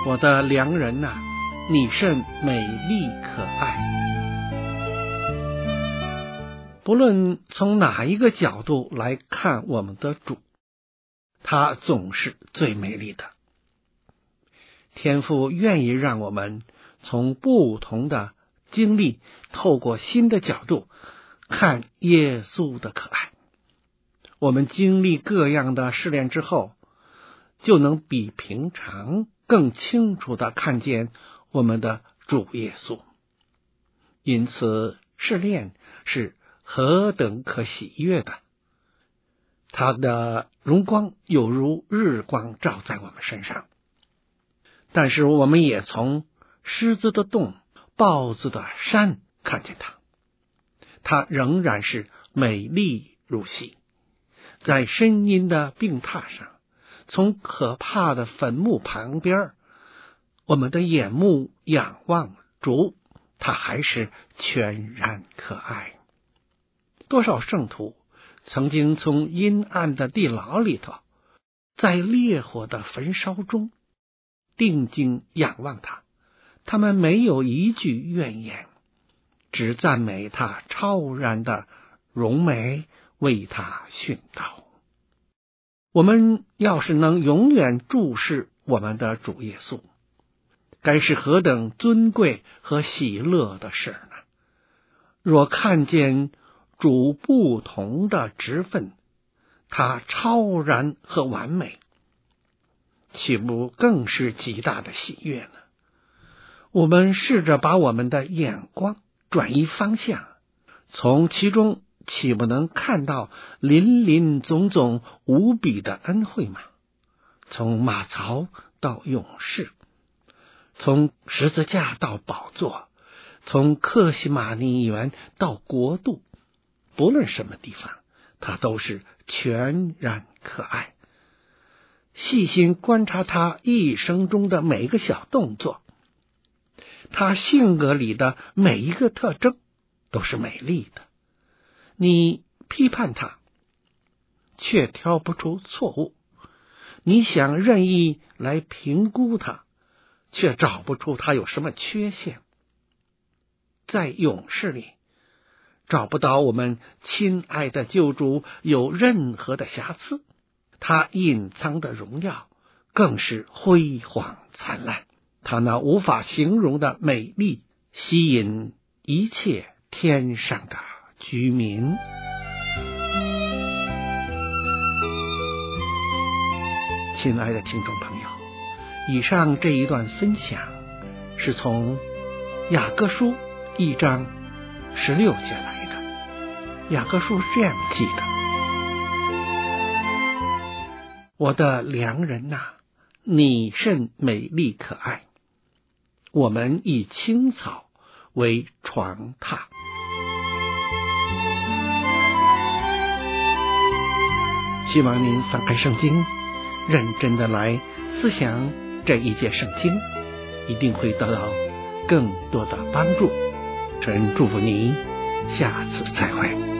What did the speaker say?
我的良人啊，你甚美丽可爱。不论从哪一个角度来看我们的主，他总是最美丽的。天父愿意让我们从不同的经历，透过新的角度看耶稣的可爱。我们经历各样的试炼之后，就能比平常更清楚地看见我们的主耶稣。因此试炼是何等可喜悦的，他的荣光有如日光照在我们身上。但是我们也从狮子的洞、豹子的山看见他仍然是美丽如洗。在深阴的病榻上，从可怕的坟墓旁边，我们的眼目仰望主，他还是全然可爱。多少圣徒曾经从阴暗的地牢里头，在烈火的焚烧中定睛仰望他，他们没有一句怨言，只赞美他超然的荣美，为他殉道。我们要是能永远注视我们的主耶稣，该是何等尊贵和喜乐的事呢？若看见主不同的职分，他超然和完美，岂不更是极大的喜悦呢？我们试着把我们的眼光转移方向，从其中岂不能看到林林总总无比的恩惠吗？从马槽到勇士，从十字架到宝座，从客西马尼园到国度，不论什么地方，他都是全然可爱。细心观察他一生中的每一个小动作，他性格里的每一个特征都是美丽的。你批判他，却挑不出错误；你想任意来评估他，却找不出他有什么缺陷。在勇士里，找不到我们亲爱的救主有任何的瑕疵，他隐藏的荣耀更是辉煌灿烂，他那无法形容的美丽吸引一切天上的居民。亲爱的听众朋友，以上这一段分享是从雅各书1章16节来的。雅各书是这样记的：我的良人啊，你甚美丽可爱，我们以青草为床榻。希望您翻开圣经，认真的来思想这一节圣经，一定会得到更多的帮助。神祝福你，下次再会。